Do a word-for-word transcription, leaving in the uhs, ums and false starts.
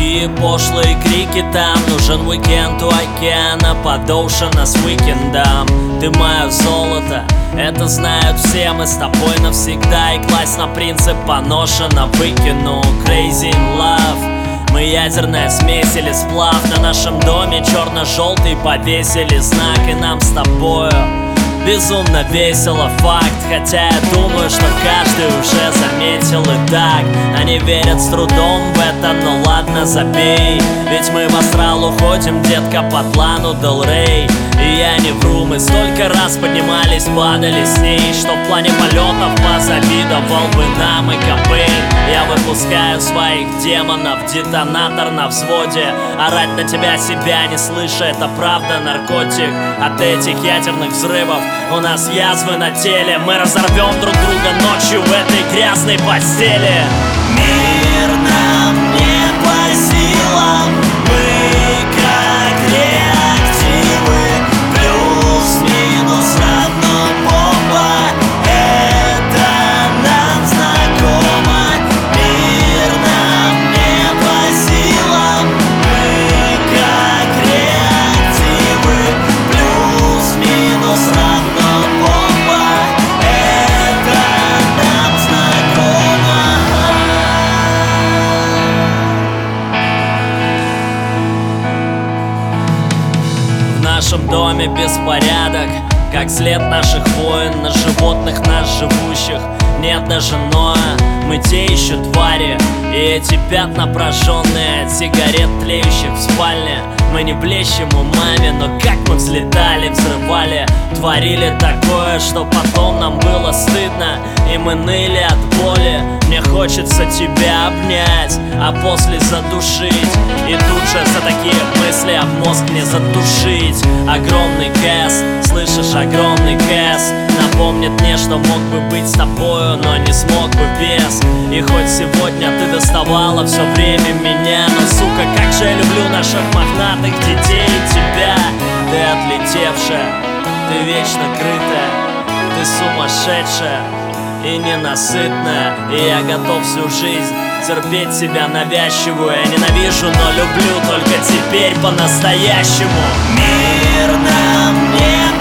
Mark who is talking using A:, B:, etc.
A: Какие пошлые крики там. Нужен уикенд у океана под Оушена с уикендом. Ты мое золото, это знают все. Мы с тобой навсегда, и класть на принцип поношено выкину. Crazy in love, мы ядерная смесь или сплав. На нашем доме черно-желтый повесили знак, и нам с тобою безумно весело, факт. Хотя я думаю, что каждый уже заметил и так. Они верят с трудом в это, но ладно, забей. Ведь мы в астрал уходим, детка, по плану Дел Рей. И я не вру, мы столько раз поднимались, падали с ней, что в плане полетов позавидовал бы нам и Кобейн. Я выпускаю своих демонов, детонатор на взводе. Орать на тебя себя не слыша, это правда наркотик. От этих ядерных взрывов у нас язвы на теле. Мы разорвем друг друга ночью в этой грязной постели. Мир нам не по силам, мы как реактивы, плюс-минус равно бомба. Это нам знакомо. Мир нам не по силам, мы как реактивы, плюс-минус равно бомба. Это нам знакомо. В нашем доме беспорядок, как след наших войн на животных нас живущих. Нет даже Ноа, мы те еще твари. И эти пятна прожженные от сигарет, тлеющих в спальне. Мы не блещем умами, но как мы взлетали, взрывали, творили такое, что потом нам было стыдно, и мы ныли от боли. Мне хочется тебя обнять, а после задушить. И тут же за такие мысли об мозг мне задушить. Огромный кэс, слышишь, огромный кэс напомнит мне, что мог бы быть с тобою, но не смог бы без. И хоть сегодня ты доставала все время меня, но, сука, как же я люблю наших мохнатых детей и тебя. Ты отлетевшая, ты вечно крытая, ты сумасшедшая и ненасытная. И я готов всю жизнь терпеть себя навязчивую. Я ненавижу, но люблю только теперь по-настоящему. Мир нам не